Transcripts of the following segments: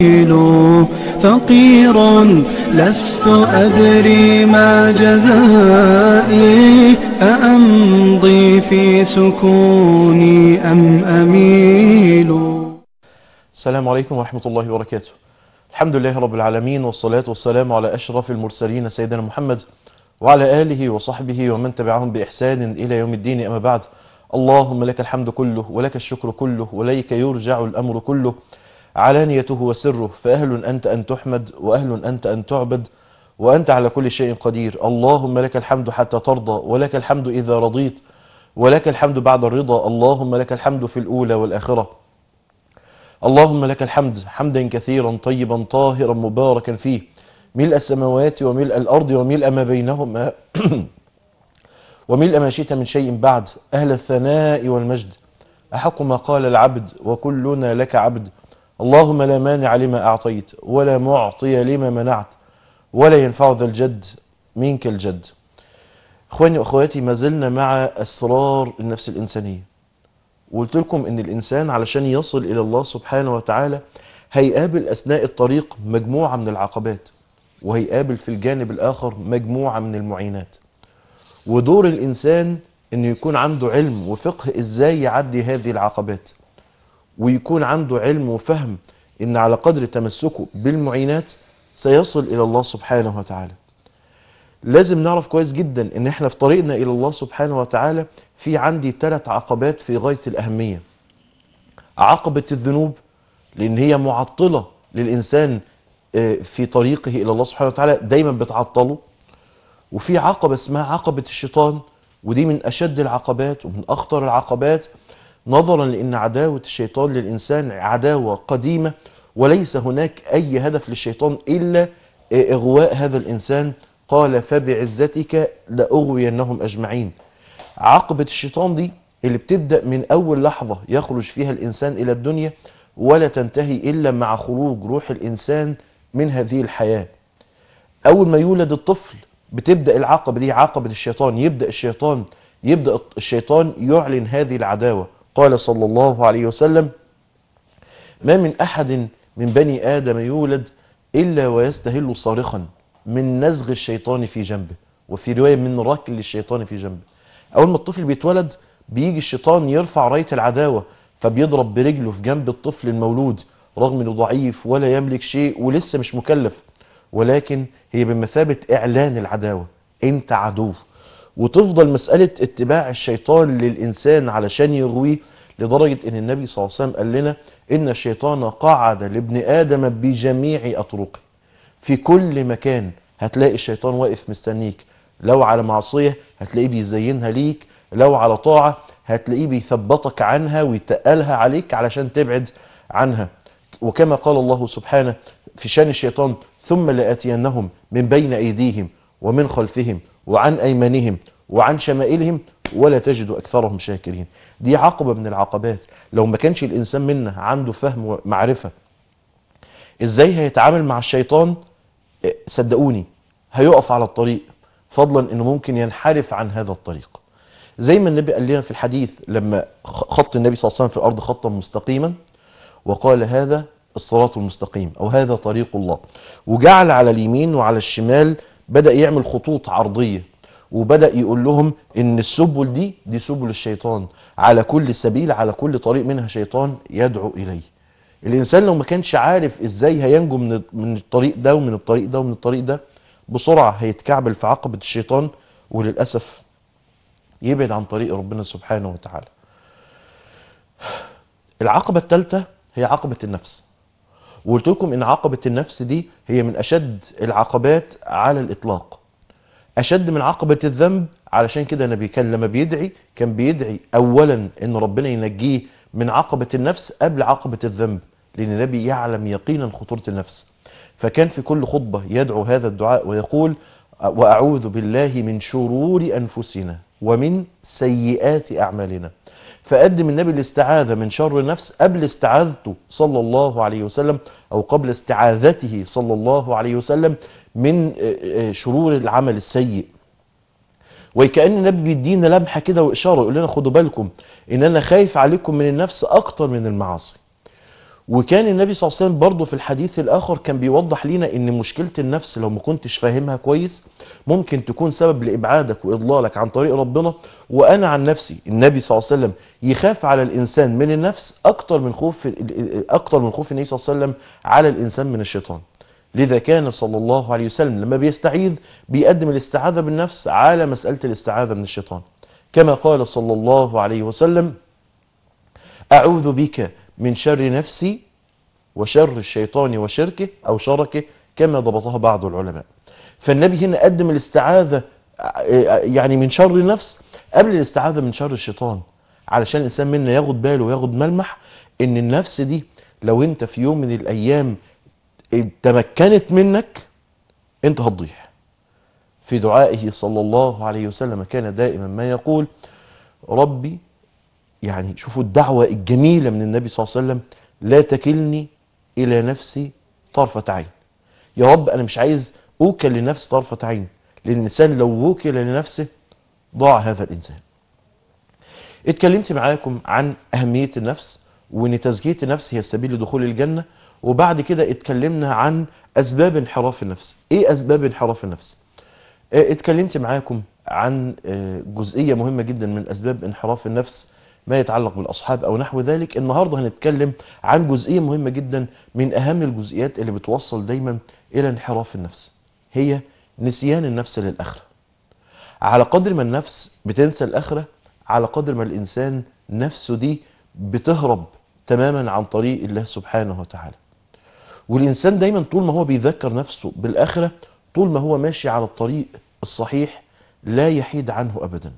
فقير لست أدري ما جزائي أأمضي في سكوني أم أميل. السلام عليكم ورحمة الله وبركاته. الحمد لله رب العالمين، والصلاة والسلام على أشرف المرسلين سيدنا محمد وعلى آله وصحبه ومن تبعهم بإحسان إلى يوم الدين. أما بعد، اللهم لك الحمد كله ولك الشكر كله وليك يرجع الأمر كله، علانيته وسره، فأهل أنت أن تحمد وأهل أنت أن تعبد وأنت على كل شيء قدير. اللهم لك الحمد حتى ترضى، ولك الحمد إذا رضيت، ولك الحمد بعد الرضا. اللهم لك الحمد في الأولى والآخرة. اللهم لك الحمد حمدا كثيرا طيبا طاهرا مباركا فيه، ملء السماوات وملء الأرض وملء ما بينهما وملء ما شئت من شيء بعد. أهل الثناء والمجد، أحق ما قال العبد وكلنا لك عبد. اللهم لا مانع لما أعطيت ولا معطي لما منعت ولا ينفع ذا الجد منك الجد. إخواني وأخواتي، ما زلنا مع أسرار النفس الإنسانية. وقلت لكم إن الإنسان علشان يصل إلى الله سبحانه وتعالى هيقابل أثناء الطريق مجموعة من العقبات، وهيقابل في الجانب الآخر مجموعة من المعينات. ودور الإنسان إنه يكون عنده علم وفقه إزاي يعدي هذه العقبات، ويكون عنده علم وفهم إن على قدر تمسكه بالمعينات سيصل إلى الله سبحانه وتعالى. لازم نعرف كويس جدا إن إحنا في طريقنا إلى الله سبحانه وتعالى في عندي 3 عقبات في غاية الأهمية. عقبة الذنوب، لأن هي معطلة للإنسان في طريقه إلى الله سبحانه وتعالى، دايما بتعطله. وفي عقبة اسمها عقبة الشيطان، ودي من أشد العقبات ومن أخطر العقبات، نظرا لأن عداوة الشيطان للإنسان عداوة قديمة، وليس هناك أي هدف للشيطان إلا إغواء هذا الإنسان. قال فبعزتك لأغوينهم أجمعين. عقبة الشيطان دي اللي بتبدأ من أول لحظة يخرج فيها الإنسان إلى الدنيا، ولا تنتهي إلا مع خروج روح الإنسان من هذه الحياة. أول ما يولد الطفل بتبدأ العقبة دي، عقبة الشيطان. يبدأ الشيطان يعلن هذه العداوة. قال صلى الله عليه وسلم: ما من أحد من بني آدم يولد إلا ويستهل صارخا من نزغ الشيطان في جنبه، وفي رواية من ركل الشيطان في جنبه. أول ما الطفل بيتولد بيجي الشيطان يرفع راية العداوة، فبيضرب برجله في جنب الطفل المولود، رغم انه ضعيف ولا يملك شيء ولسه مش مكلف، ولكن هي بمثابة إعلان العداوة، انت عدو. وتفضل مسألة اتباع الشيطان للإنسان علشان يغويه، لدرجة ان النبي صلى الله عليه وسلم قال لنا ان الشيطان قعد لابن آدم بجميع أطرقه. في كل مكان هتلاقي الشيطان واقف مستنيك. لو على معصية هتلاقيه بيزينها ليك، لو على طاعة هتلاقيه بيثبطك عنها ويتقلها عليك علشان تبعد عنها. وكما قال الله سبحانه في شان الشيطان: ثم لآتينهم من بين أيديهم ومن خلفهم وعن أيمانهم وعن شمائلهم ولا تجد أكثرهم شاكرين. دي عقبة من العقبات. لو ما كانش الإنسان منا عنده فهم ومعرفة إزاي هيتعامل مع الشيطان، صدقوني هيقف على الطريق، فضلا انه ممكن ينحرف عن هذا الطريق. زي ما النبي قال لنا في الحديث لما خط النبي صلى الله عليه وسلم في الارض خطا مستقيما، وقال: هذا الصراط المستقيم، او هذا طريق الله. وجعل على اليمين وعلى الشمال بدأ يعمل خطوط عرضية، وبدأ يقول لهم ان السبل دي سبل الشيطان، على كل سبيل، على كل طريق منها شيطان يدعو اليه. الانسان لو ما كانش عارف ازاي هينجو من الطريق ده ومن الطريق ده ومن الطريق ده، بسرعة هيتكعبل في عقبة الشيطان، وللأسف يبعد عن طريق ربنا سبحانه وتعالى. العقبة الثالثة هي عقبة النفس. وقلت لكم ان عقبة النفس دي هي من أشد العقبات على الإطلاق، أشد من عقبة الذنب. علشان كده النبي كان لما كان بيدعي أولا ان ربنا ينجيه من عقبة النفس قبل عقبة الذنب، لأن النبي يعلم يقينا خطورة النفس. فكان في كل خطبة يدعو هذا الدعاء ويقول: وأعوذ بالله من شرور أنفسنا ومن سيئات أعمالنا. فقدم النبي الاستعاذة من شر النفس قبل استعاذته صلى الله عليه وسلم، أو قبل استعاذته صلى الله عليه وسلم من شرور العمل السيء. وكأن النبي بيدينا لمحة كده وإشارة، يقول لنا: خدوا بالكم إن أنا خايف عليكم من النفس أكتر من المعاصي. وكان النبي صلى الله عليه وسلم برضه في الحديث الآخر كان بيوضح لنا ان مشكلة النفس لو ما كنتش فاهمها كويس ممكن تكون سبب لإبعادك وإضلالك عن طريق ربنا. وأنا عن نفسي النبي صلى الله عليه وسلم يخاف على الإنسان من النفس أكتر من خوف النبي صلى الله عليه وسلم على الإنسان من الشيطان. لذا كان صلى الله عليه وسلم لما بيستعيذ بيقدم الاستعاذة بالنفس على مسألة الاستعاذة من الشيطان، كما قال صلى الله عليه وسلم: أعوذ بك من شر نفسي وشر الشيطان وشركه أو شركه، كما ضبطها بعض العلماء. فالنبي هنا قدم الاستعاذة يعني من شر النفس قبل الاستعاذة من شر الشيطان، علشان الإنسان منا ياخد باله وياخد ملمح ان النفس دي لو انت في يوم من الأيام تمكنت منك انت هتضيع. في دعائه صلى الله عليه وسلم كان دائما ما يقول: ربي، يعني شوفوا الدعوة الجميلة من النبي صلى الله عليه وسلم، لا تكلني إلى نفسي طرفة عين. يا رب أنا مش عايز أوكل لنفسي طرفة عين، لأن الإنسان لو وكل لنفسه ضاع هذا الإنسان. اتكلمت معاكم عن أهمية النفس، وأن تزكية النفس هي السبيل لدخول الجنة، وبعد كده اتكلمنا عن أسباب انحراف النفس. إيه أسباب انحراف النفس؟ اتكلمت معاكم عن جزئية مهمة جدا من أسباب انحراف النفس، ما يتعلق بالأصحاب أو نحو ذلك. النهاردة هنتكلم عن جزئية مهمة جدا من أهم الجزئيات اللي بتوصل دايما إلى انحراف النفس، هي نسيان النفس للآخرة. على قدر ما النفس بتنسى الآخرة، على قدر ما الإنسان نفسه دي بتهرب تماما عن طريق الله سبحانه وتعالى. والإنسان دايما طول ما هو بيذكر نفسه بالآخرة، طول ما هو ماشي على الطريق الصحيح لا يحيد عنه أبدا.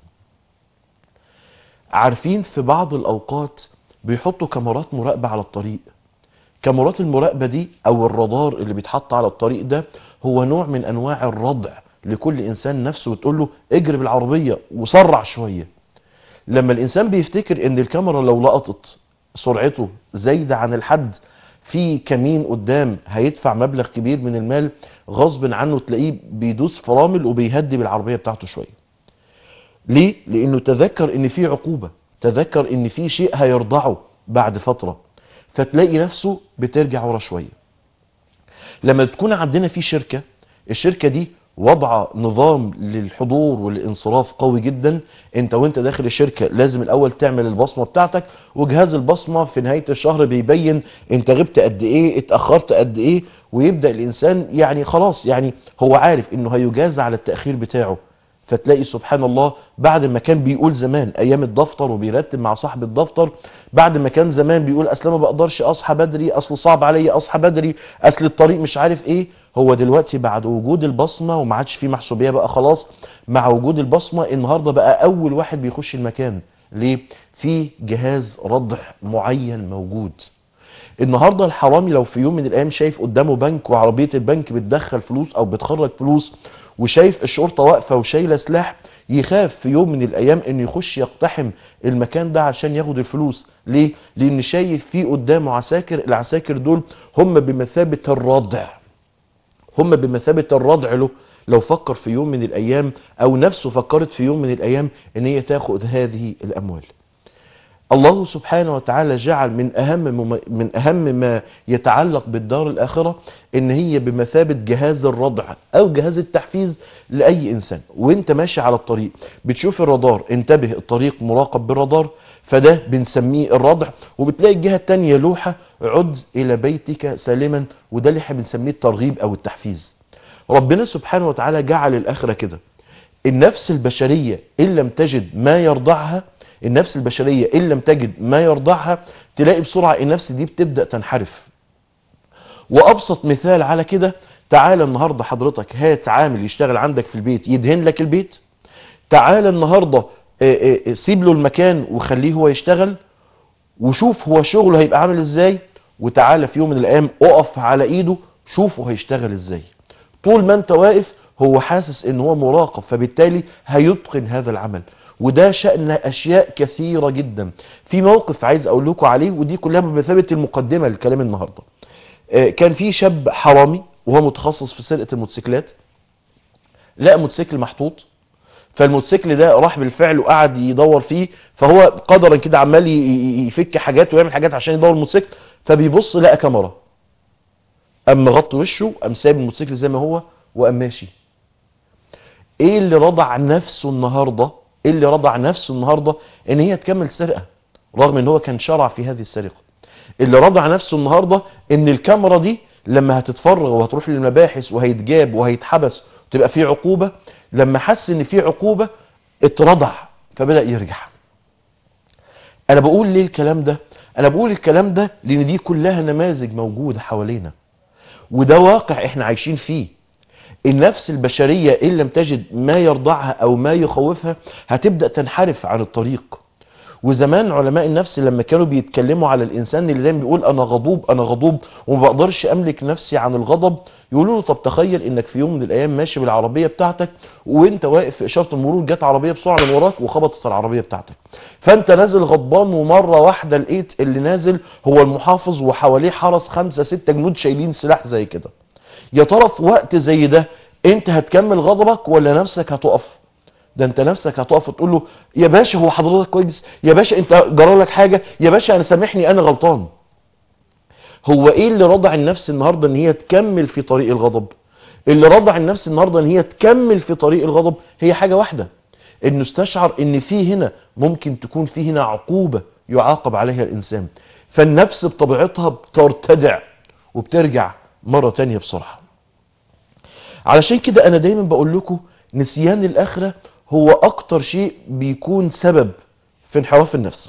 عارفين في بعض الأوقات بيحطوا كاميرات مراقبة على الطريق. كاميرات المراقبة دي أو الرادار اللي بيتحط على الطريق ده هو نوع من أنواع الردع لكل إنسان نفسه، وتقول له اجري بالعربية وسرع شوية. لما الإنسان بيفتكر إن الكاميرا لو لقطت سرعته زايدة عن الحد، في كمين قدام هيدفع مبلغ كبير من المال، غصب عنه تلاقيه بيدوس فرامل وبيهدي بالعربية بتاعته شوية. ليه؟ لأنه تذكر إن في عقوبة، تذكر إن في شيء هيرضعه بعد فترة، فتلاقي نفسه بترجع ورا شوية. لما تكون عندنا في شركة، الشركة دي وضع نظام للحضور والانصراف قوي جدا. انت وانت داخل الشركة لازم الاول تعمل البصمة بتاعتك، وجهاز البصمة في نهاية الشهر بيبين انت غبت قد ايه، اتأخرت قد ايه، ويبدأ الانسان يعني خلاص يعني هو عارف انه هيجازى على التأخير بتاعه. فتلاقي سبحان الله بعد ما كان بيقول زمان ايام الدفتر وبيرتب مع صاحب الدفتر، بعد ما كان زمان بيقول اصل ما بقدرش اصحى بدري، اصل صعب عليا اصحى بدري، اصل الطريق مش عارف ايه، هو دلوقتي بعد وجود البصمة وما عادش فيه محسوبية بقى خلاص، مع وجود البصمة النهاردة بقى اول واحد بيخش المكان. ليه؟ في جهاز ردع معين موجود. النهاردة الحرامي لو في يوم من الايام شايف قدامه بنك وعربية البنك بتدخل فلوس او بتخرج فلوس، وشايف الشرطة واقفة وشايلة سلاح، يخاف في يوم من الايام انه يخش يقتحم المكان ده عشان ياخد الفلوس. ليه؟ لان شايف فيه قدامه عساكر، العساكر دول هم بمثابة الردع، هم بمثابة الردع له. لو فكر في يوم من الايام او نفسه فكرت في يوم من الايام ان هي تاخذ هذه الاموال. الله سبحانه وتعالى جعل من أهم ما يتعلق بالدار الآخرة إن هي بمثابة جهاز الردع أو جهاز التحفيز لأي إنسان. وإنت ماشي على الطريق بتشوف الرادار، انتبه الطريق مراقب بالرادار، فده بنسميه الردع. وبتلاقي الجهة التانية لوحة عد إلى بيتك سالما، وده اللي احنا بنسميه الترغيب أو التحفيز. ربنا سبحانه وتعالى جعل الآخرة كده. النفس البشرية إن لم تجد ما يرضعها، النفس البشرية إن لم تجد ما يرضعها، تلاقي بسرعة النفس دي بتبدأ تنحرف. وأبسط مثال على كده، تعال النهاردة حضرتك هات عامل يشتغل عندك في البيت يدهن لك البيت، تعال النهاردة سيب له المكان وخليه هو يشتغل وشوف هو شغله هيبقى عامل ازاي، وتعال في يوم من الأيام اقف على ايده شوفه هيشتغل ازاي. طول ما انت واقف هو حاسس ان هو مراقب، فبالتالي هيتقن هذا العمل. وده شأن أشياء كثيرة جدا. في موقف عايز أقول لكم عليه، ودي كلها بمثابة المقدمة للكلام النهاردة. كان في شاب حرامي وهو متخصص في سرقة الموتوسيكلات، لقى موتوسيكل محطوط، فالموتوسيكل ده راح بالفعل وقعد يدور فيه، فهو قدرا كده عمال يفك حاجات ويعمل حاجات عشان يدور الموتوسيكل، فبيبص لقى كاميرا، قام مغطي وشه، قام سايب الموتوسيكل زي ما هو وقام ماشي. ايه اللي رضع نفسه النهارده؟ ايه اللي رضع نفسه النهارده ان هي تكمل سرقه رغم ان هو كان شرع في هذه السرقه؟ اللي رضع نفسه النهارده ان الكاميرا دي لما هتتفرغ وهتروح للمباحث وهيتجاب وهيتحبس وتبقى فيه عقوبه، لما حس ان فيه عقوبه اترضع فبدأ يرجع. انا بقول ليه الكلام ده؟ انا بقول الكلام ده لان دي كلها نماذج موجوده حوالينا، وده واقع احنا عايشين فيه. النفس البشريه ان لم تجد ما يرضعها او ما يخوفها هتبدأ تنحرف عن الطريق. وزمان علماء النفس لما كانوا بيتكلموا على الانسان اللي دايما بيقول انا غضوب انا غضوب وما بقدرش املك نفسي عن الغضب، يقولوا له طب تخيل انك في يوم من الايام ماشي بالعربيه بتاعتك وانت واقف في اشاره المرور، جت عربيه بسرعه من وراك وخبطت العربيه بتاعتك، فانت نازل غضبان ومره واحده لقيت اللي نازل هو المحافظ وحواليه حرس 5 6 جنود شايلين سلاح زي كده. يا ترى في وقت زي ده انت هتكمل غضبك ولا نفسك هتقف؟ ده انت نفسك هتقف وتقول له يا باشا هو حضرتك كويس، يا باشا انت جرى لك حاجه، يا باشا انا سامحني انا غلطان. هو ايه اللي رضع النفس النهارده ان هي تكمل في طريق الغضب؟ اللي رضع النفس النهارده ان هي تكمل في طريق الغضب هي حاجه واحده، انه استشعر ان في هنا ممكن تكون في هنا عقوبه يعاقب عليها الانسان، فالنفس بطبيعتها بترتدع وبترجع مره تانية بسرعه. علشان كده انا دايما بقول لكم نسيان الاخره هو اكتر شيء بيكون سبب في انحراف النفس.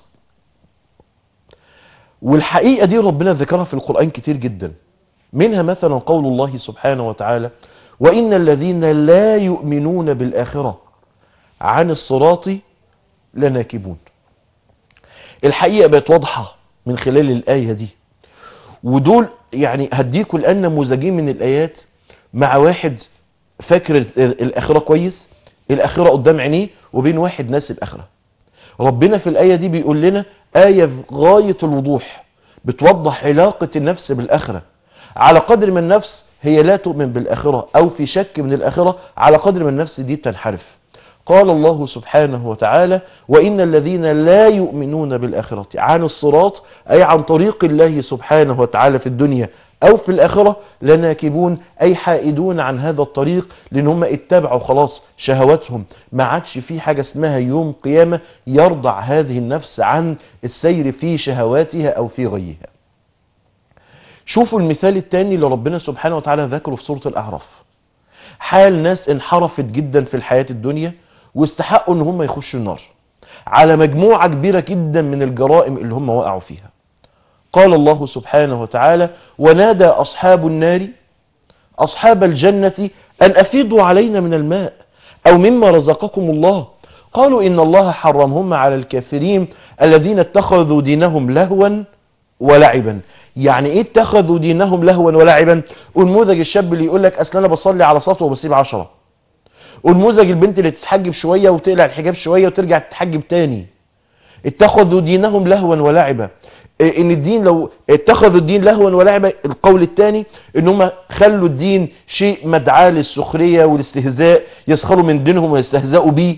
والحقيقة دي ربنا ذكرها في القرآن كتير جدا، منها مثلا قول الله سبحانه وتعالى وإن الذين لا يؤمنون بالآخرة عن الصراط لناكبون. الحقيقة بقت واضحة من خلال الآية دي، ودول يعني هديكوا الآن نموذجين من الآيات مع واحد فاكر الآخرة كويس، الآخرة قدام عينيه، وبين واحد ناسي الآخرة. ربنا في الآية دي بيقول لنا آية في غاية الوضوح بتوضح علاقة النفس بالآخرة. على قدر ما النفس هي لا تؤمن بالآخرة أو في شك من الآخرة، على قدر ما النفس دي تنحرف. قال الله سبحانه وتعالى وإن الذين لا يؤمنون بالآخرة عن الصراط، أي عن طريق الله سبحانه وتعالى في الدنيا أو في الآخرة، لناكبون أي حائدون عن هذا الطريق، لأن هم اتبعوا خلاص شهواتهم، ما عادش في حاجة اسمها يوم قيامة يرضع هذه النفس عن السير في شهواتها أو في غيها. شوفوا المثال الثاني اللي ربنا سبحانه وتعالى ذكره في سورة الأعراف، حال ناس انحرفت جدا في الحياة الدنيا واستحقوا ان هم يخشوا النار على مجموعة كبيرة جدا من الجرائم اللي هم وقعوا فيها. قال الله سبحانه وتعالى ونادى أصحاب النار أصحاب الجنة أن أفيضوا علينا من الماء أو مما رزقكم الله قالوا إن الله حرمهم على الكافرين الذين اتخذوا دينهم لهوا ولعبا. يعني ايه اتخذوا دينهم لهوا ولعبا؟ ونموذج الشاب اللي يقول لك اصل انا بصلي على سطوه وبسيب 10، ونموذج البنت اللي تتحجب شويه وتقلع الحجاب شويه وترجع تتحجب تاني. اتخذوا دينهم لهوا ولعبا، ان الدين لو اتخذوا الدين لهوا ولعبا، القول الثاني ان هم خلوا الدين شيء مدعاة للسخريه والاستهزاء، يسخروا من دينهم ويستهزئوا به.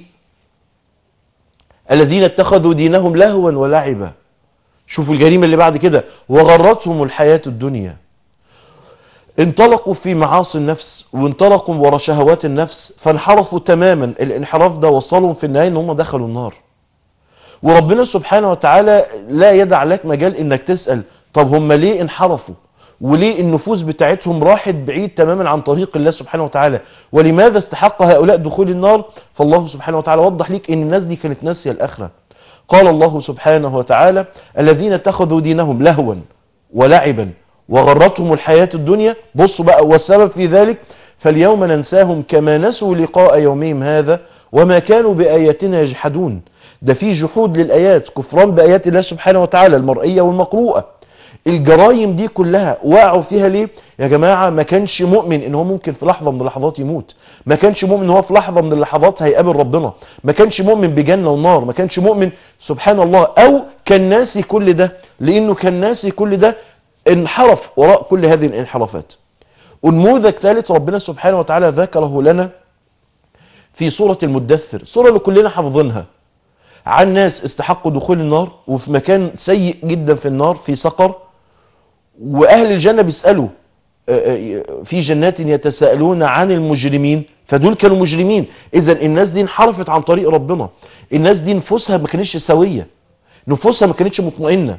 الذين اتخذوا دينهم لهوا ولعبا. شوفوا الجريمه اللي بعد كده وغرتهم الحياه الدنيا. انطلقوا في معاصي النفس وانطلقوا ورا شهوات النفس فانحرفوا تماما. الانحراف ده وصلهم في النهايه ان هم دخلوا النار. وربنا سبحانه وتعالى لا يدع لك مجال انك تسأل طب هم ليه انحرفوا، وليه النفوس بتاعتهم راحت بعيد تماما عن طريق الله سبحانه وتعالى، ولماذا استحق هؤلاء دخول النار؟ فالله سبحانه وتعالى وضح لك ان الناس دي كانت ناسية الآخرة. قال الله سبحانه وتعالى الذين اتخذوا دينهم لهوا ولعبا وغرتهم الحياة الدنيا. بصوا بقى والسبب في ذلك فاليوم ننساهم كما نسوا لقاء يومهم هذا وما كانوا بآياتنا يجحدون. ده في جحود للآيات، كفران بآيات الله سبحانه وتعالى المرئية والمقروءة. الجرائم دي كلها وقعوا فيها ليه؟ يا جماعة ما كانش مؤمن ان هو ممكن في لحظة من اللحظات يموت، ما كانش مؤمن ان هو في لحظة من اللحظات هيقابل ربنا، ما كانش مؤمن بجنة ونار، ما كانش مؤمن سبحان الله، او كان ناسي كل ده. لانه كان ناسي كل ده انحرف وراء كل هذه الانحرافات. ونموذج ثالث ربنا سبحانه وتعالى ذكره لنا في سورة المدثر، سورة اللي كلنا حافظينها، عن ناس استحقوا دخول النار وفي مكان سيء جدا في النار في سقر، واهل الجنة بيسألوا في جنات يتساءلون عن المجرمين، فدول كانوا مجرمين. اذا الناس دي انحرفت عن طريق ربنا، الناس دي نفوسها ما كانتش سوية، نفوسها ما كانتش مطمئنة.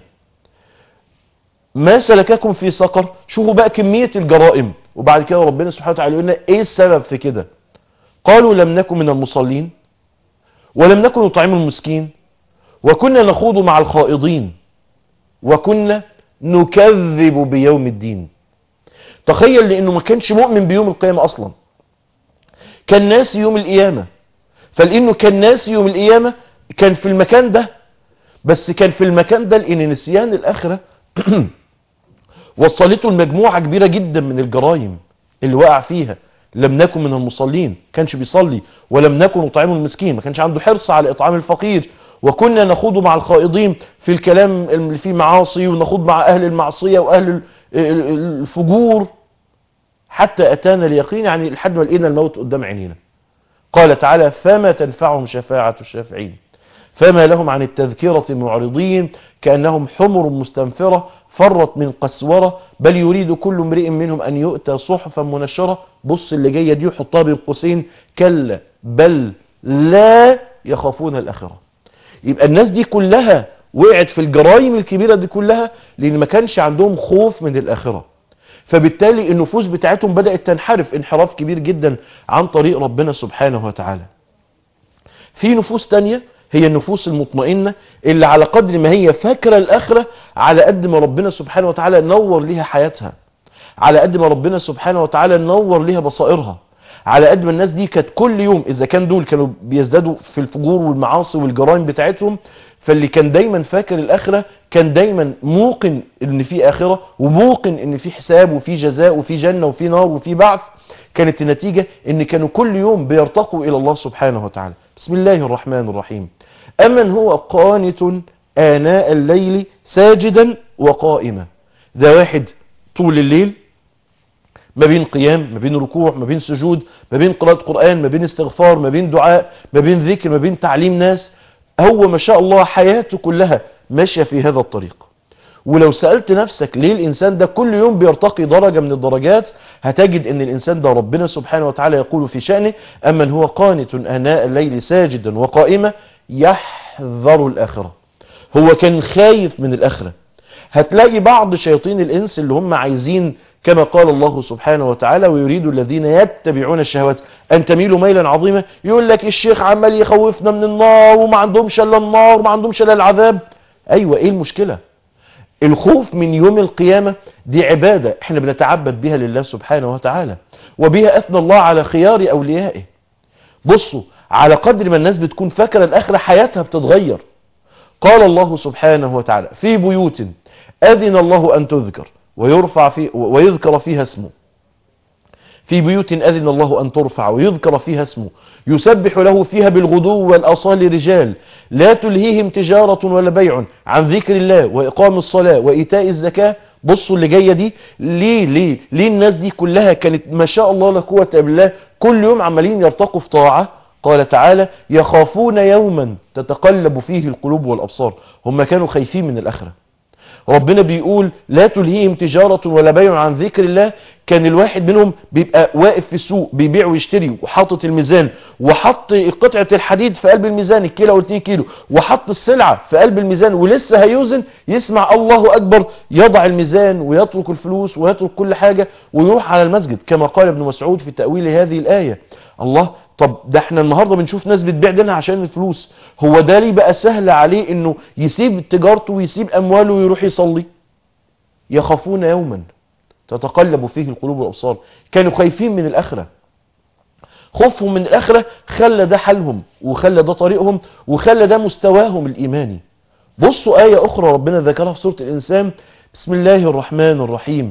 ما سلككم في سقر؟ شوفوا بقى كمية الجرائم. وبعد كده ربنا سبحانه وتعالى يقول لنا ايه السبب في كده؟ قالوا لم نكن من المصلين ولم نكن نطعم المسكين وكنا نخوض مع الخائضين وكنا نكذب بيوم الدين. تخيل لانه ما كانش مؤمن بيوم القيامة اصلا، كان ناسي يوم القيامة. فلانه كان ناسي يوم القيامة كان في المكان ده، بس كان في المكان ده لان نسيان الاخرة وصلته المجموعة كبيرة جدا من الجرائم اللي وقع فيها. لم نكن من المصلين، كانش بيصلي، ولم نكن نطعم المسكين، ما كانش عنده حرص على اطعام الفقير، وكنا نخوض مع الخائضين في الكلام اللي فيه معاصي، ونخوض مع اهل المعصية واهل الفجور حتى اتانا اليقين، يعني لحد ما لقينا الموت قدام عينينا. قال تعالى فما تنفعهم شفاعة الشافعين فما لهم عن التذكرة معرضين كأنهم حمر مستنفرة فرت من قسورة بل يريد كل امرئ منهم أن يؤتى صحفا منشرة. بص اللي جاية دي وحطها بين قوسين، كلا بل لا يخافون الآخرة. يبقى الناس دي كلها وقعت في الجرائم الكبيرة دي كلها لأن ما كانش عندهم خوف من الآخرة، فبالتالي النفوس بتاعتهم بدأت تنحرف انحراف كبير جدا عن طريق ربنا سبحانه وتعالى. في نفوس تانية هي النفوس المطمئنة اللي على قدر ما هي فاكرة الآخرة على قد ما ربنا سبحانه وتعالى نور لها حياتها، على قد ما ربنا سبحانه وتعالى نور لها بصائرها، على قد ما الناس دي كانت كل يوم إذا كان دول كانوا بيزدادوا في الفجور والمعاصي والجرائم بتاعتهم، فاللي كان دايما فاكر الآخرة كان دايما موقن ان في آخرة وموقن ان في حساب وفي جزاء وفي جنة وفي نار وفي بعث. كانت النتيجة ان كانوا كل يوم بيرتقوا الى الله سبحانه وتعالى. بسم الله الرحمن الرحيم. أمن هو قانت آناء الليل ساجدا وقائما. ده واحد طول الليل ما بين قيام، ما بين ركوع، ما بين سجود، ما بين قراءة قرآن، ما بين استغفار، ما بين دعاء، ما بين ذكر، ما بين تعليم ناس. هو ما شاء الله حياته كلها ماشية في هذا الطريق. ولو سألت نفسك ليه الإنسان ده كل يوم بيرتقي درجة من الدرجات، هتجد ان الإنسان ده ربنا سبحانه وتعالى يقول في شأنه أمن هو قانت آناء الليل ساجدا وقائما يحذر الآخرة. هو كان خايف من الآخرة. هتلاقي بعض شياطين الإنس اللي هم عايزين كما قال الله سبحانه وتعالى ويريد الذين يتبعون الشهوات أن تميلوا ميلا عظيما. يقول لك الشيخ عمال يخوفنا من النار وما عندهمش الا النار وما عندهمش الا العذاب. أيوة، ايه المشكلة؟ الخوف من يوم القيامة دي عبادة احنا بنتعبد بها لله سبحانه وتعالى، وبها أثنى الله على خيار أوليائه. بصوا، على قدر ما الناس بتكون فاكرة الآخرة حياتها بتتغير. قال الله سبحانه وتعالى في بيوت أذن الله أن تذكر ويذكر فيها اسمه، في بيوت أذن الله أن ترفع ويذكر فيها اسمه يسبح له فيها بالغدو والآصال رجال لا تلهيهم تجارة ولا بيع عن ذكر الله وإقام الصلاة وإيتاء الزكاة. بصوا اللي جاية دي ليه الناس دي كلها كانت ما شاء الله لا قوة إلا بالله كل يوم عمالين يرتقوا في طاعة. قال تعالى يخافون يوما تتقلب فيه القلوب والأبصار. هم كانوا خايفين من الآخرة. ربنا بيقول لا تلهيهم تجارة ولا بيع عن ذكر الله. كان الواحد منهم بيبقى واقف في السوق بيبيع ويشتري وحاطط الميزان وحط قطعة الحديد في قلب الميزان الكيلو و 2 كيلو وحط السلعة في قلب الميزان ولسه هيوزن، يسمع الله أكبر يضع الميزان ويترك الفلوس ويترك كل حاجة ويروح على المسجد كما قال ابن مسعود في تأويل هذه الآية. الله، طب ده احنا النهاردة بنشوف ناس بتبيع دينها عشان الفلوس، هو ده ليه بقى سهل عليه انه يسيب تجارته ويسيب امواله ويروح يصلي؟ يخافون يوما تتقلب فيه القلوب والابصار. كانوا خايفين من الاخرة. خوفهم من الاخرة خلى ده حالهم وخلى ده طريقهم وخلى ده مستواهم الايماني. بصوا آية اخرى ربنا ذكرها في سورة الانسان. بسم الله الرحمن الرحيم.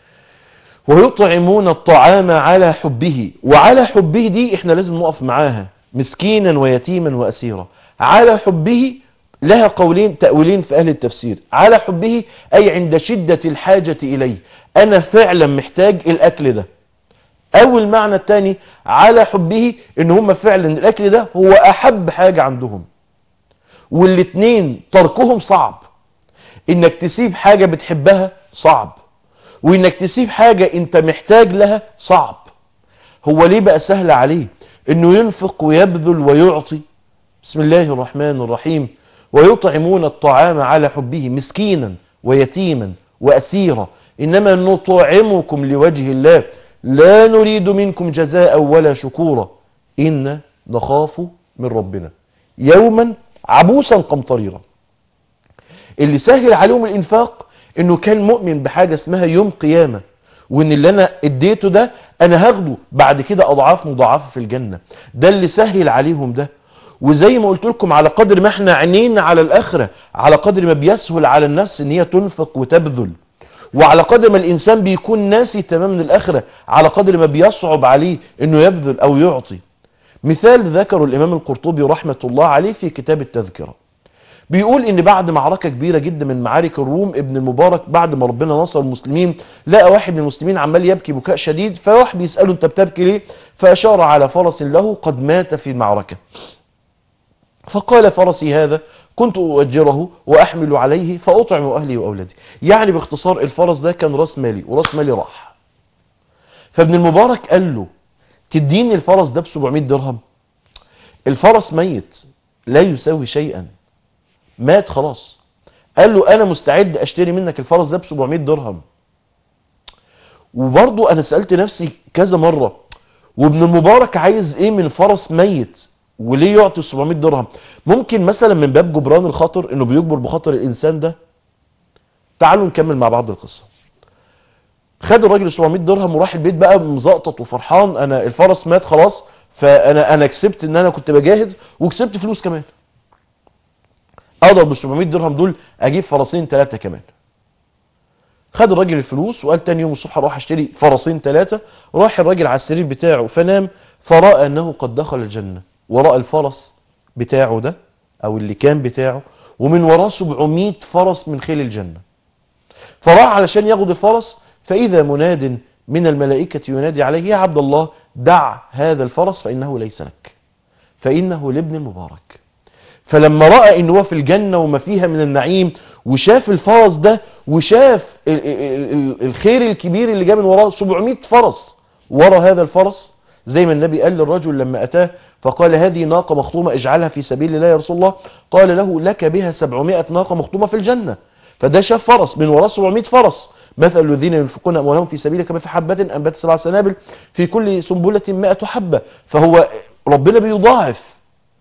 ويطعمون الطعام على حبه. وعلى حبه دي احنا لازم نقف معاها، مسكينا ويتيما وأسيرا. على حبه لها قولين تأويلين في أهل التفسير. على حبه أي عند شدة الحاجة إليه، أنا فعلا محتاج الأكل ده. أو المعنى الثاني على حبه إن هم فعلا الأكل ده هو أحب حاجة عندهم. والاتنين تركهم صعب. إنك تسيب حاجة بتحبها صعب، وانك تسيب حاجة انت محتاج لها صعب. هو ليه بقى سهل عليه انه ينفق ويبذل ويعطي؟ بسم الله الرحمن الرحيم: ويطعمون الطعام على حبه مسكينا ويتيما وأسيرا إنما نطعمكم لوجه الله لا نريد منكم جزاء ولا شكورا إن نخاف من ربنا يوما عبوسا قمطريرا. اللي سهل عليهم الإنفاق إنه كان مؤمن بحاجة اسمها يوم قيامة، وإن اللي أنا اديته ده أنا هاخده بعد كده أضعاف مضاعفة في الجنة. ده اللي سهل عليهم ده. وزي ما قلت لكم، على قدر ما احنا عينينا على الآخرة، على قدر ما بيسهل على النفس ان هي تنفق وتبذل، وعلى قدر ما الإنسان بيكون ناسي تماما الآخرة، على قدر ما بيصعب عليه انه يبذل او يعطي. مثال ذكره الإمام القرطبي رحمة الله عليه في كتاب التذكرة، بيقول ان بعد معركة كبيرة جدا من معارك الروم، ابن المبارك بعد ما ربنا نصر المسلمين لقى واحد من المسلمين عمال يبكي بكاء شديد، فواحد بيسأله انت بتبكي ليه؟ فأشار على فرس له قد مات في المعركة، فقال فرسي هذا كنت أؤجره وأحمل عليه فأطعم أهلي وأولادي. يعني باختصار الفرس ده كان راس مالي، وراس مالي راح. فابن المبارك قال له تديني الفرس ده ب700 درهم؟ الفرس ميت لا يساوي شيئا، مات خلاص. قال له أنا مستعد أشتري منك الفرس ده ب700 درهم. وبرضو أنا سألت نفسي كذا مرة، وابن المبارك عايز إيه من فرس ميت وليه يعطي 700 درهم؟ ممكن مثلا من باب جبران الخاطر، انه بيجبر بخاطر الانسان ده. تعالوا نكمل مع بعض القصة. خد الراجل 700 درهم وراح البيت بقى مزقطط وفرحان، انا الفرس مات خلاص، فانا كسبت ان انا كنت بجاهد وكسبت فلوس كمان، اقدر بال 700 درهم دول اجيب فرسين 3 كمان. خد الراجل الفلوس وقال تاني يوم الصبح اروح اشتري فرسين 3. راح الراجل على السرير بتاعه فنام، فرأى انه قد دخل الجنة، وراء الفرس بتاعه ده او اللي كان بتاعه، ومن وراه 700 فرس من خيل الجنة. فراح علشان ياخد الفرس، فاذا مناد من الملائكة ينادي عليه: يا عبد الله دع هذا الفرس فانه ليس لك، فانه لابن المبارك. فلما رأى ان هو في الجنة وما فيها من النعيم، وشاف الفرس ده، وشاف الخير الكبير اللي جاء من وراه 700 فرس ورا هذا الفرس، زي ما النبي قال للرجل لما أتاه فقال: هذه ناقة مخطومة اجعلها في سبيل الله يا رسول الله، قال له: لك بها 700 ناقة مخطومة في الجنة. فده شاف فرس من وراه 700 فرس. مثل الذين ينفقون أموالهم في سبيلك كمثل حبة أنبتت 7 سنابل في كل سنبلة 100 حبة. فهو ربنا بيضاعف.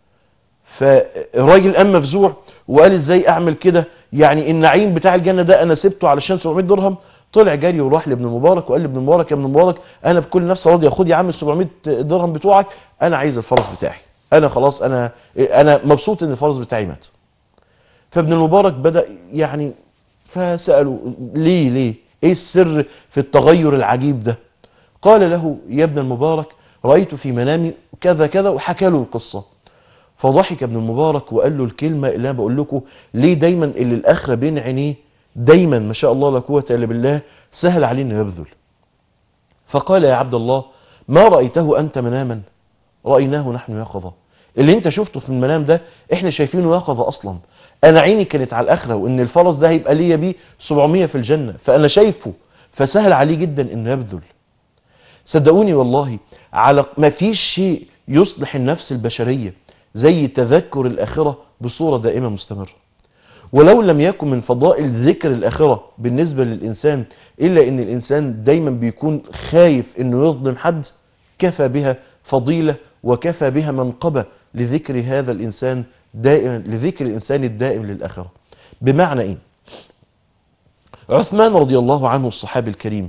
فالراجل قام مفزوع وقال: ازاي اعمل كده؟ يعني النعيم بتاع الجنة ده انا سبته علشان 700 درهم؟ طلع جاري وراح لابن المبارك وقال لابن المبارك: يا ابن المبارك انا بكل نفس راضي، خد يا عم ال 700 درهم بتوعك، انا عايز الفرس بتاعي، انا خلاص انا مبسوط ان الفرس بتاعي مات. فابن المبارك بدأ يعني، فسأله ليه ايه السر في التغير العجيب ده؟ قال له: يا ابن المبارك رأيت في منامي كذا كذا، وحكى له القصة. فضحك ابن المبارك وقال له الكلمة اللي انا بقول لكم ليه دايما اللي الاخره بين عينيه دايما ما شاء الله لا قوه الا بالله سهل عليه انه يبذل. فقال: يا عبد الله ما رأيته انت مناما رأيناه نحن يقظة. اللي انت شفته في المنام ده احنا شايفينه يقظة اصلا. انا عيني كانت على الاخره، وان الفرس ده هيبقى ليا بيه 700 في الجنة، فانا شايفه، فسهل عليه جدا انه يبذل. صدقوني والله على ما فيش شيء يصلح النفس البشرية زي تذكر الآخرة بصورة دائمة مستمرة. ولو لم يكن من فضائل ذكر الآخرة بالنسبة للإنسان إلا إن الإنسان دايما بيكون خايف إنه يظلم حد، كفى بها فضيلة وكفى بها منقبة لذكر هذا الإنسان دائما، لذكر الإنسان الدائم للآخرة. بمعنى إيه؟ عثمان رضي الله عنه الصحابي الكريم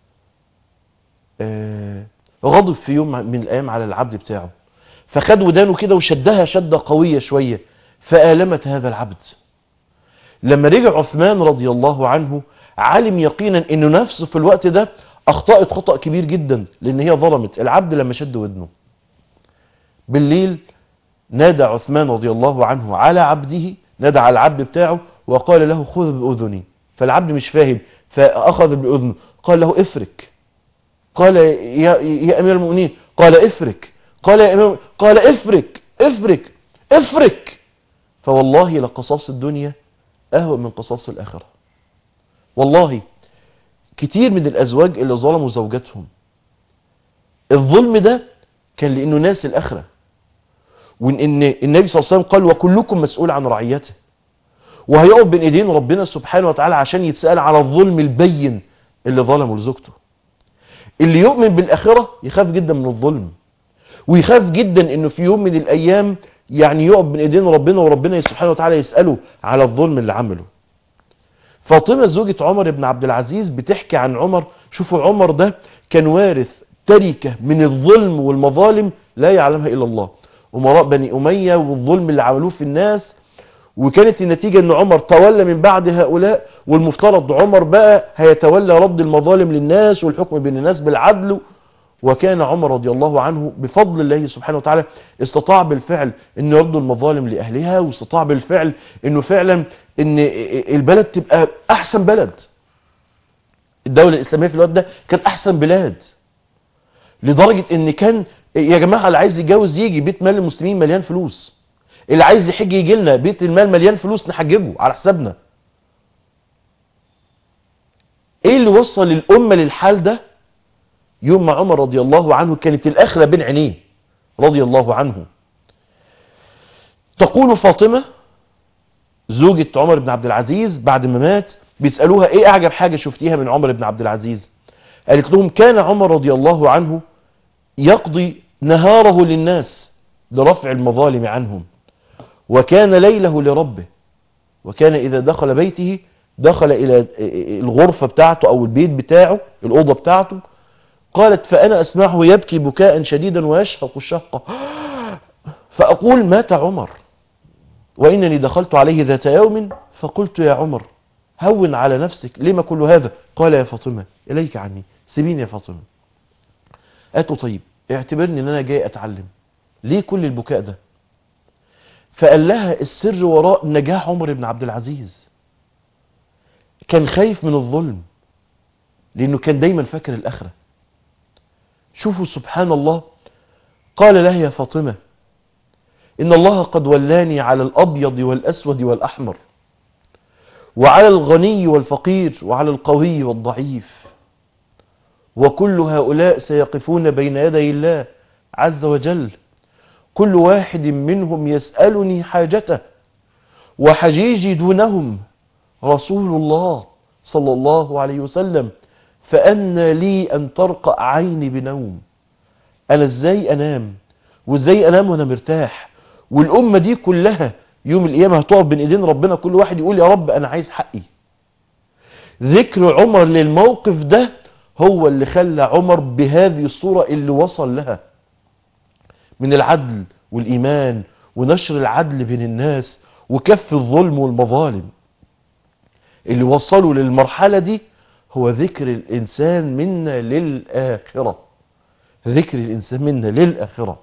غضب في يوم من الأيام على العبد بتاعه، فخد ودانه كده وشدها شدة قوية شوية، فآلمت هذا العبد. لما رجع عثمان رضي الله عنه علم يقينا انه نفسه في الوقت ده اخطأت خطأ كبير جدا، لان هي ظلمت العبد لما شد ودنه. بالليل نادى عثمان رضي الله عنه على عبده، نادى على العبد بتاعه وقال له: خذ بأذني. فالعبد مش فاهم فأخذ بأذنه، قال له: افرك. قال: يا أمير المؤمنين. قال: افرك. قال: يا أمير، قال: افرك افرك افرك. فوالله لقصاص الدنيا أهون من قصاص الآخرة. والله كتير من الأزواج اللي ظلموا زوجاتهم، الظلم ده كان لأنه ناس الآخرة، وإن النبي صلى الله عليه وسلم قال وكلكم مسؤول عن رعيته، وهيقف بين ايدين ربنا سبحانه وتعالى عشان يتسأل على الظلم البين اللي ظلمه لزوجته. اللي يؤمن بالآخرة يخاف جدا من الظلم، ويخاف جدا انه في يوم من الايام يعني يقف بين ايدين ربنا وربنا سبحانه وتعالى يسأله على الظلم اللي عمله. فاطمة زوجة عمر بن عبد العزيز بتحكي عن عمر، شوفوا عمر ده كان وارث تركة من الظلم والمظالم لا يعلمها إلا الله، أمراء بني أمية والظلم اللي عملوه في الناس، وكانت النتيجة ان عمر تولى من بعد هؤلاء، والمفترض عمر بقى هيتولى رد المظالم للناس والحكم بين الناس بالعدل. وكان عمر رضي الله عنه بفضل الله سبحانه وتعالى استطاع بالفعل انه يرد المظالم لأهلها، واستطاع بالفعل انه فعلا ان البلد تبقى احسن بلد. الدولة الاسلامية في الوقت ده كانت احسن بلاد، لدرجة ان كان يا جماعة اللي عايز يتجوز يجي، بيت مال المسلمين مليان فلوس، اللي عايز يحج يجي لنا، بيت المال مليان فلوس نحججه على حسابنا. ايه اللي وصل الامة للحال ده؟ يوم ما عمر رضي الله عنه كانت الاخرة بين عينيه رضي الله عنه. تقول فاطمة زوجة عمر بن عبد العزيز بعد ما مات، بيسألوها ايه اعجب حاجة شفتيها من عمر بن عبد العزيز؟ قالت لهم كان عمر رضي الله عنه يقضي نهاره للناس لرفع المظالم عنهم، وكان ليله لربه، وكان إذا دخل بيته دخل إلى الغرفة بتاعته أو البيت بتاعه الأوضة بتاعته، قالت فأنا أسمعه يبكي بكاء شديدا ويشهق الشهقة، فأقول مات عمر، وإنني دخلت عليه ذات يوم فقلت يا عمر هون على نفسك، لما كل هذا؟ قال يا فاطمة إليك عني، سيبيني يا فاطمة. قالت له طيب اعتبرني ان انا جاي اتعلم، ليه كل البكاء ده؟ فقال لها السر وراء نجاح عمر بن عبد العزيز، كان خايف من الظلم لانه كان دايما فاكر الاخرة. شوفوا سبحان الله، قال لها يا فاطمة ان الله قد ولاني على الابيض والاسود والاحمر، وعلى الغني والفقير، وعلى القوي والضعيف، وكل هؤلاء سيقفون بين يدي الله عز وجل، كل واحد منهم يسألني حاجته، وحجيجي دونهم رسول الله صلى الله عليه وسلم، فأنى لي أن ترقأ عيني بنوم. أنا إزاي أنام؟ وإزاي أنام وأنا مرتاح؟ والأمة دي كلها يوم القيامة هتقف بين إيدين ربنا، كل واحد يقول يا رب أنا عايز حقي. ذكر عمر للموقف ده هو اللي خلى عمر بهذه الصورة اللي وصل لها من العدل والإيمان ونشر العدل بين الناس وكف الظلم والمظالم. اللي وصلوا للمرحلة دي هو ذكر الإنسان منا للآخرة، ذكر الإنسان منا للآخرة.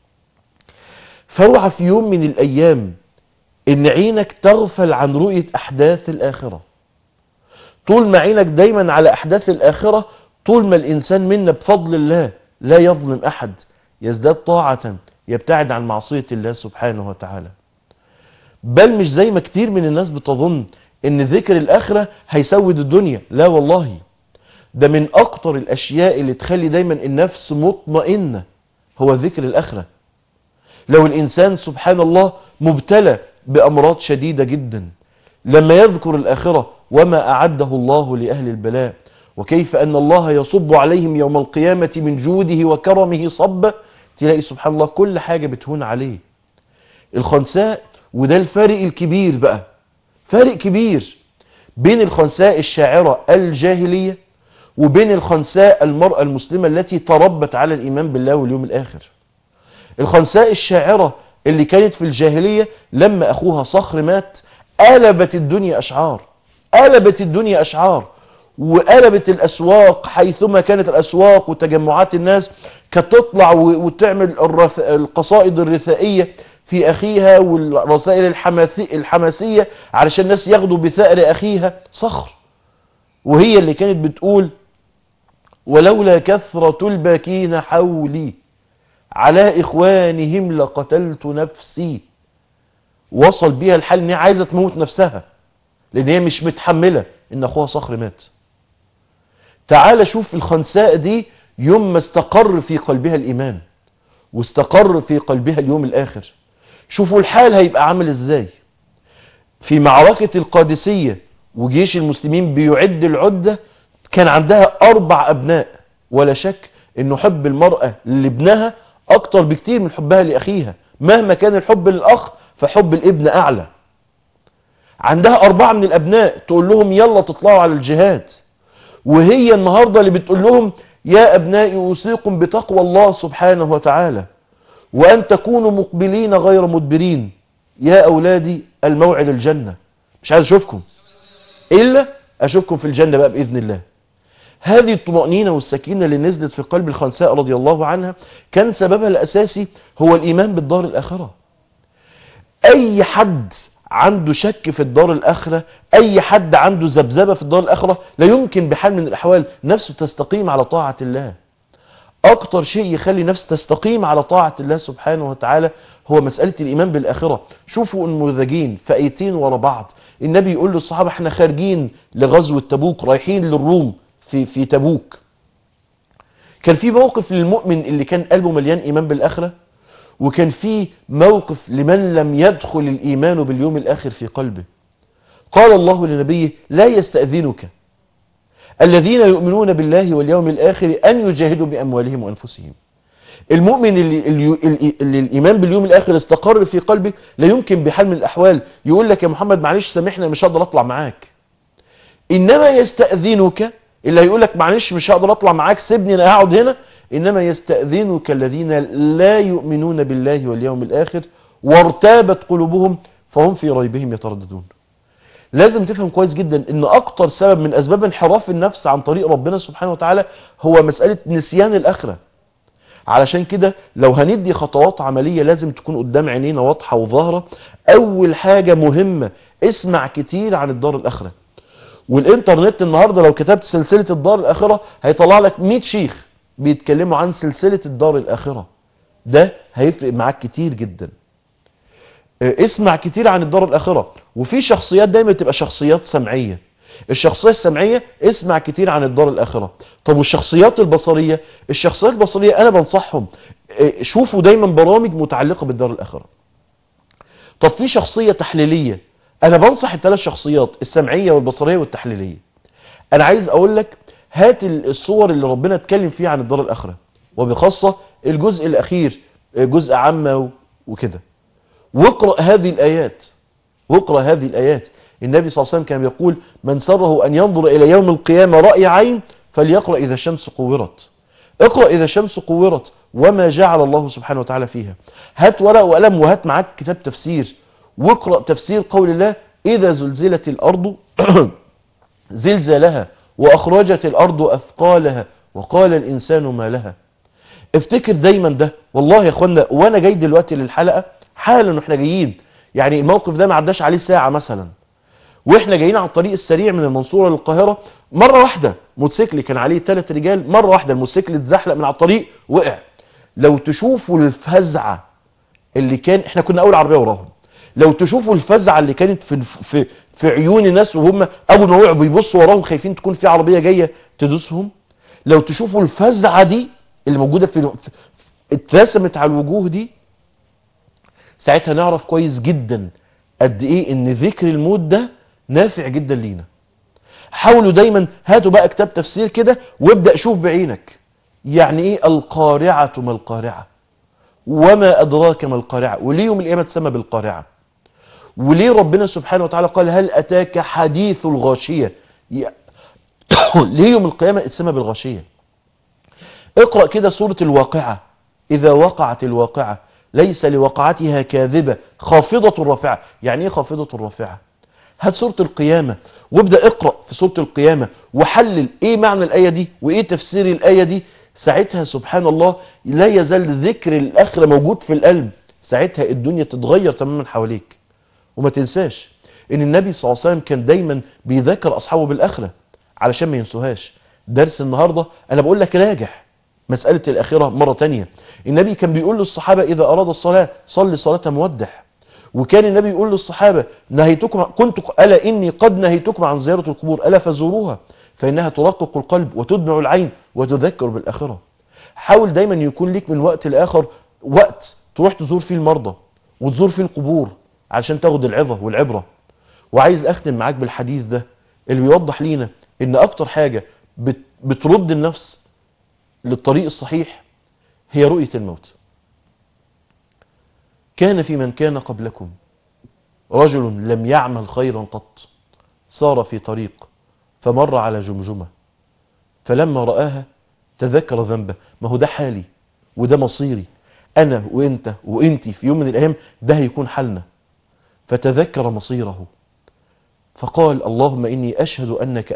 فاوعى في يوم من الأيام إن عينك تغفل عن رؤية أحداث الآخرة. طول ما عينك دايما على أحداث الآخرة، طول ما الإنسان منا بفضل الله لا يظلم أحد، يزداد طاعة، يبتعد عن معصية الله سبحانه وتعالى. بل مش زي ما كتير من الناس بتظن ان ذكر الآخرة هيسود الدنيا، لا والله، ده من أكتر الأشياء اللي تخلي دايما النفس مطمئنة هو ذكر الآخرة. لو الإنسان سبحان الله مبتلى بأمراض شديدة جدا، لما يذكر الآخرة وما أعده الله لأهل البلاء، وكيف أن الله يصب عليهم يوم القيامة من جوده وكرمه صبة، تلاقي سبحان الله كل حاجة بتهون عليه. الخنساء، وده الفارق الكبير بقى، فارق كبير بين الخنساء الشاعرة الجاهلية وبين الخنساء المرأة المسلمة التي تربت على الإيمان بالله واليوم الآخر. الخنساء الشاعرة اللي كانت في الجاهلية لما أخوها صخر مات قلبت الدنيا أشعار، قلبت الدنيا أشعار، وقلبت الأسواق حيثما كانت الأسواق وتجمعات الناس كانت تطلع وتعمل القصائد الرثائية في أخيها والرسائل الحماسية علشان الناس ياخدوا بثأر أخيها صخر. وهي اللي كانت بتقول ولولا كثرة الباكين حولي على إخوانهم لقتلت نفسي. وصل بيها الحال ان هي عايزة تموت نفسها لأن هي مش متحملة ان أخوها صخر مات. تعال شوف الخنساء دي يوم ما استقر في قلبها الإيمان واستقر في قلبها اليوم الآخر، شوفوا الحال هيبقى عامل ازاي. في معركة القادسية وجيش المسلمين بيعد العدة، كان عندها 4 أبناء، ولا شك انه حب المرأة لابنها اكتر بكتير من حبها لأخيها، مهما كان الحب للأخ فحب الابن أعلى. عندها 4 من الأبناء تقول لهم يلا تطلعوا على الجهاد، وهي النهاردة اللي بتقول لهم يا أبنائي أوصيكم بتقوى الله سبحانه وتعالى وأن تكونوا مقبلين غير مدبرين، يا أولادي الموعد الجنة، مش عايز أشوفكم إلا أشوفكم في الجنة بقى بإذن الله. هذه الطمأنينة والسكينة اللي نزلت في قلب الخنساء رضي الله عنها كان سببها الأساسي هو الإيمان بالدار الآخرة. أي حد عنده شك في الدار الآخرة، أي حد عنده ذبذبة في الدار الآخرة، لا يمكن بحال من الأحوال نفسه تستقيم على طاعة الله. أكتر شيء يخلي نفسه تستقيم على طاعة الله سبحانه وتعالى هو مسألة الإيمان بالآخرة. شوفوا النموذجين في آيتين ورا بعض، النبي يقول للصحابة احنا خارجين لغزوة تبوك، رايحين للروم في تبوك. كان في موقف للمؤمن اللي كان قلبه مليان إيمان بالآخرة، وكان في موقف لمن لم يدخل الإيمان باليوم الآخر في قلبه. قال الله لنبيه لا يستأذنك الذين يؤمنون بالله واليوم الآخر أن يجاهدوا بأموالهم وأنفسهم. المؤمن اللي الإيمان باليوم الآخر استقر في قلبه لا يمكن بحال من الأحوال يقول لك يا محمد معلش سامحنا مش هقدر أطلع معاك. إنما يستأذنك اللي هيقول لك معلش مش هقدر أطلع معاك سيبني أنا هقعد هنا. إنما يستأذنك الذين لا يؤمنون بالله واليوم الآخر وارتابت قلوبهم فهم في ريبهم يترددون. لازم تفهم كويس جدا ان اكتر سبب من اسباب انحراف النفس عن طريق ربنا سبحانه وتعالى هو مسألة نسيان الاخرة. علشان كده لو هندي خطوات عملية لازم تكون قدام عينينا واضحة وظاهرة. اول حاجة مهمة اسمع كتير عن الدار الاخرة. والانترنت النهاردة لو كتبت سلسلة الدار الاخرة هيطلع لك 100 شيخ بيتكلموا عن سلسلة الدار الاخرة. ده هيفرق معاك كتير جدا. اسمع كتير عن الدار الآخرة. وفي شخصيات دايما تبقى شخصيات سمعية. الشخصية السمعية اسمع كتير عن الدار الآخرة. طب والشخصيات البصرية؟ الشخصيات البصرية أنا بنصحهم شوفوا دايما برامج متعلقة بالدار الآخرة. طب في شخصية تحليلية، أنا بنصح ال3 شخصيات السمعية والبصرية والتحليلية. أنا عايز أقول لك هات الصور اللي ربنا اتكلم فيها عن الدار الآخرة، وبخاصة الجزء الأخير جزء عامة وكده، واقرأ هذه الآيات. واقرأ هذه الآيات. النبي صلى الله عليه وسلم كان يقول من سره أن ينظر إلى يوم القيامة رأي عين فليقرأ إذا الشمس كورت. اقرأ إذا الشمس كورت وما جعل الله سبحانه وتعالى فيها. هات ورق وقلم وهات معاك كتاب تفسير واقرأ تفسير قول الله إذا زلزلت الأرض زلزالها وأخرجت الأرض أثقالها وقال الإنسان ما لها. افتكر دايما ده. والله يا اخوانا وانا جاي دلوقتي للحلقة حالا واحنا جايين، يعني الموقف ده ما عداش عليه ساعة مثلا، واحنا جايين على الطريق السريع من المنصورة للقاهرة، مرة واحدة موتوسيكل كان عليه 3 رجال، مرة واحدة الموتوسيكل اتزحلق من على الطريق وقع. لو تشوفوا الفزعة اللي كان، احنا كنا اول عربية وراهم، لو تشوفوا الفزعة اللي كانت في عيون الناس وهم اول ما وقعوا بيبصوا وراهم خايفين تكون في عربية جاية تدوسهم. لو تشوفوا الفزعة دي اللي موجودة اترسمت على الوجوه دي، ساعتها نعرف كويس جدا قد ايه ان ذكر الموت ده نافع جدا لينا. حاولوا دايما هاتوا بقى كتاب تفسير كده وابدأ شوف بعينك يعني ايه القارعة ما القارعة وما ادراك ما القارعة، وليه يوم القيامة تسمى بالقارعة، وليه ربنا سبحانه وتعالى قال هل اتاك حديث الغاشية، ليه يوم القيامة تسمى بالغاشية. اقرأ كده سورة الواقعة إذا وقعت الواقعة ليس لوقعتها كاذبة خافضة رافعة. يعني ايه خافضة رافعة؟ هات سورة القيامة وابدأ اقرأ في سورة القيامة وحلل ايه معنى الآية دي وايه تفسير الآية دي. ساعتها سبحان الله لا يزال ذكر الآخرة موجود في القلب، ساعتها الدنيا تتغير تماما حواليك. وما تنساش ان النبي صلى الله عليه وسلم كان دايما بيذكر أصحابه بالآخرة علشان ما ينسوهاش. درس النهاردة انا بقول لك راجع مسألة الآخرة مرة تانية. النبي كان بيقول للصحابة إذا أراد الصلاة صلي صلاة مودح. وكان النبي يقول للصحابة نهيتكم كنت ألا إني قد نهيتكم عن زيارة القبور ألا فزوروها فإنها ترقق القلب وتدمع العين وتذكر بالآخرة. حاول دايما يكون ليك من وقت لآخر وقت تروح تزور فيه المرضى وتزور فيه القبور علشان تاخد العظة والعبرة. وعايز أختم معاك بالحديث ده اللي بيوضح لينا إن أكتر حاجة بترد النفس للطريق الصحيح هي رؤية الموت. كان في من كان قبلكم رجل لم يعمل خيرا قط، صار في طريق فمر على جمجمة، فلما رآها تذكر ذنبه. ما هو ده حالي وده مصيري، أنا وإنت وإنتي في يوم من الأيام ده هيكون حالنا. فتذكر مصيره فقال اللهم إني أشهد أنك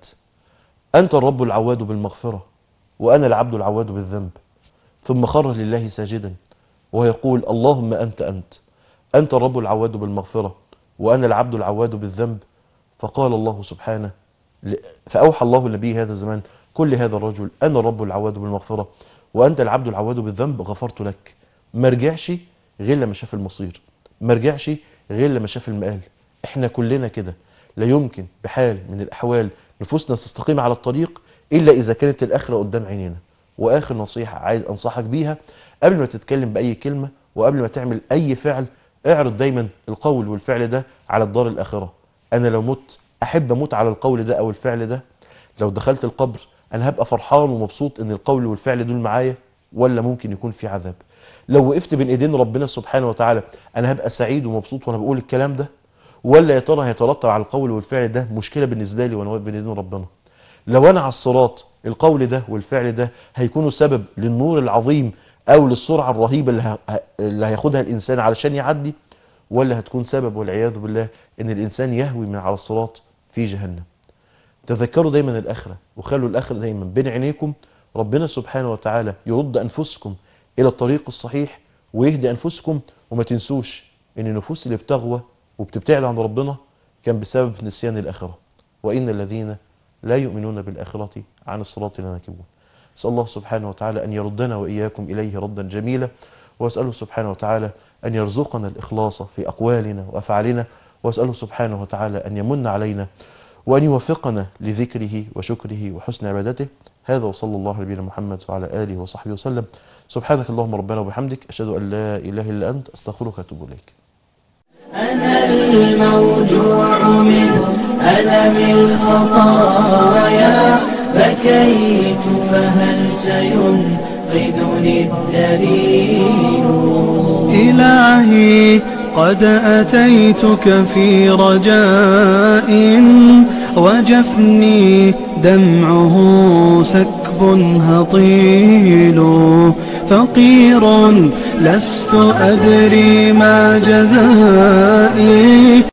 أنت الرب العواد بالمغفرة وأنا العبد العواد بالذنب. ثم خر لله ساجدا ويقول اللهم أنت الرب العواد بالمغفرة وأنا العبد العواد بالذنب. فقال الله سبحانه، فأوحى الله النبي هذا الزمان كل هذا الرجل أنا الرب العواد بالمغفرة وأنت العبد العواد بالذنب غفرت لك. ما رجعش غير لما شاف المصير، ما رجعش غير لما شاف المآل. احنا كلنا كده، لا يمكن بحال من الأحوال نفوسنا تستقيم على الطريق إلا إذا كانت الآخرة قدام عينينا. وآخر نصيحة عايز أنصحك بيها قبل ما تتكلم بأي كلمة وقبل ما تعمل أي فعل، اعرض دايما القول والفعل ده على الدار الآخرة. أنا لو مت أحب أموت على القول ده أو الفعل ده. لو دخلت القبر أنا هبقى فرحان ومبسوط إن القول والفعل دول معايا، ولا ممكن يكون في عذاب. لو وقفت بين إيدين ربنا سبحانه وتعالى أنا هبقى سعيد ومبسوط وأنا بقول الكلام ده، ولا يا ترى هيترتب على القول والفعل ده مشكلة بالنسبة لي وأنا واقف بين إيدين ربنا. لو أنا على الصراط القول ده والفعل ده هيكونوا سبب للنور العظيم أو للسرعة الرهيبة اللي هياخدها الإنسان علشان يعدي، ولا هتكون سبب والعياذ بالله إن الإنسان يهوي من على الصراط في جهنم. تذكروا دايما الآخرة وخلوا الآخرة دايما بين عينيكم. ربنا سبحانه وتعالى يرد أنفسكم إلى الطريق الصحيح ويهدي أنفسكم. وما تنسوش إن النفوس اللي بتغوى وبتبتعد عن ربنا كان بسبب نسيان الآخرة، وإن الذين لا يؤمنون بالآخرة عن الصراط لناكبون. أسأل الله سبحانه وتعالى أن يردنا وإياكم إليه ردا جميلا، وأسأله سبحانه وتعالى أن يرزقنا الإخلاص في أقوالنا وأفعالنا، وأسأله سبحانه وتعالى أن يمن علينا وأن يوفقنا لذكره وشكره وحسن عبادته. هذا وصلى الله على نبينا محمد وعلى آله وصحبه وسلم. سبحانك اللهم ربنا وبحمدك، أشهد أن لا إله إلا أنت، أستغفرك وأتوب إليك. أنا الموجوع من ألم الخطايا، بكيت فهل سينقذني الدليل؟ إلهي قد أتيتك في رجاء وجفني دمعه سكب هطيل، فقير لست أدري ما جزائي.